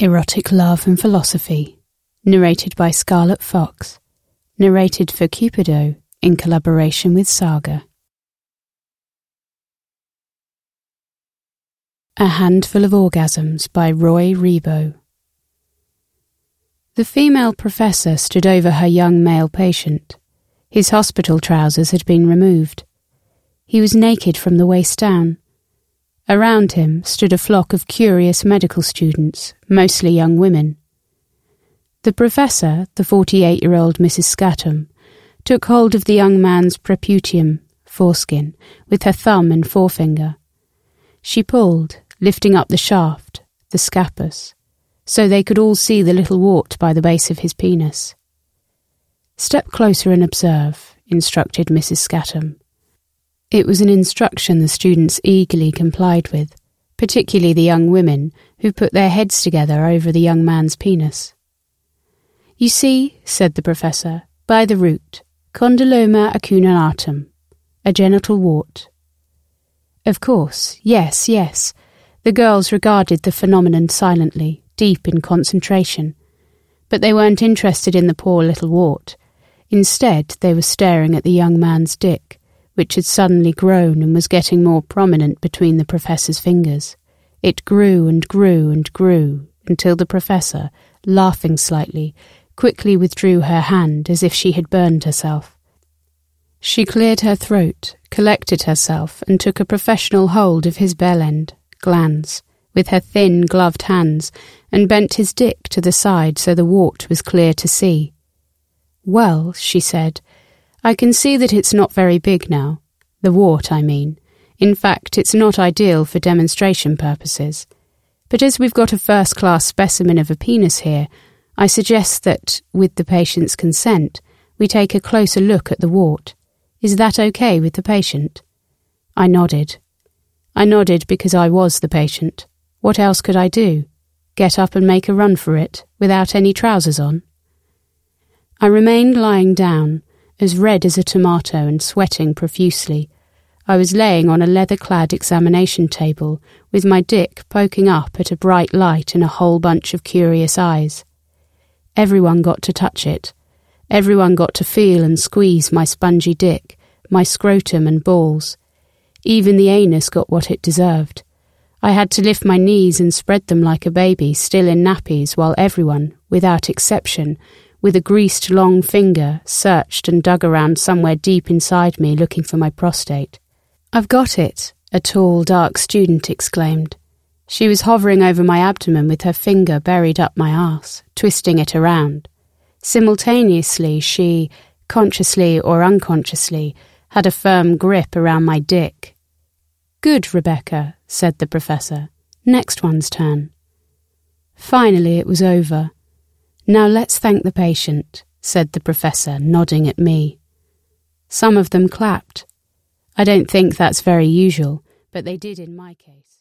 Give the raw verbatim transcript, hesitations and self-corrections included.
Erotic Love and Philosophy, narrated by Scarlett Fox, narrated for Cupido in collaboration with Saga. A Handful of Orgasms by Roy Rebo. The female professor stood over her young male patient. His hospital trousers had been removed. He was naked from the waist down. Around him stood a flock of curious medical students, mostly young women. The professor, the forty-eight-year-old Missus Scattom, took hold of the young man's preputium, foreskin, with her thumb and forefinger. She pulled, lifting up the shaft, the scapus, so they could all see the little wart by the base of his penis. "Step closer and observe," instructed Missus Scattom. It was an instruction the students eagerly complied with, particularly the young women who put their heads together over the young man's penis. "You see," said the professor, "by the root, condyloma acuminatum, a genital wart." Of course, yes, yes. The girls regarded the phenomenon silently, deep in concentration. But they weren't interested in the poor little wart. Instead, they were staring at the young man's dick, which had suddenly grown and was getting more prominent between the professor's fingers. It grew and grew and grew, until the professor, laughing slightly, quickly withdrew her hand as if she had burned herself. She cleared her throat, collected herself, and took a professional hold of his bell end, glans, with her thin, gloved hands, and bent his dick to the side so the wart was clear to see. "Well," she said, "I can see that it's not very big now. The wart, I mean. In fact, it's not ideal for demonstration purposes. But as we've got a first-class specimen of a penis here, I suggest that, with the patient's consent, we take a closer look at the wart. Is that okay with the patient?" I nodded. I nodded because I was the patient. What else could I do? Get up and make a run for it, without any trousers on? I remained lying down, as red as a tomato and sweating profusely. I was laying on a leather-clad examination table, with my dick poking up at a bright light and a whole bunch of curious eyes. Everyone got to touch it. Everyone got to feel and squeeze my spongy dick, my scrotum and balls. Even the anus got what it deserved. I had to lift my knees and spread them like a baby, still in nappies, while everyone, without exception, with a greased long finger, searched and dug around somewhere deep inside me looking for my prostate. "I've got it," a tall, dark student exclaimed. She was hovering over my abdomen with her finger buried up my arse, twisting it around. Simultaneously, she, consciously or unconsciously, had a firm grip around my dick. "Good, Rebecca," said the professor. "Next one's turn." Finally it was over. "Now let's thank the patient," said the professor, nodding at me. Some of them clapped. I don't think that's very usual, but they did in my case.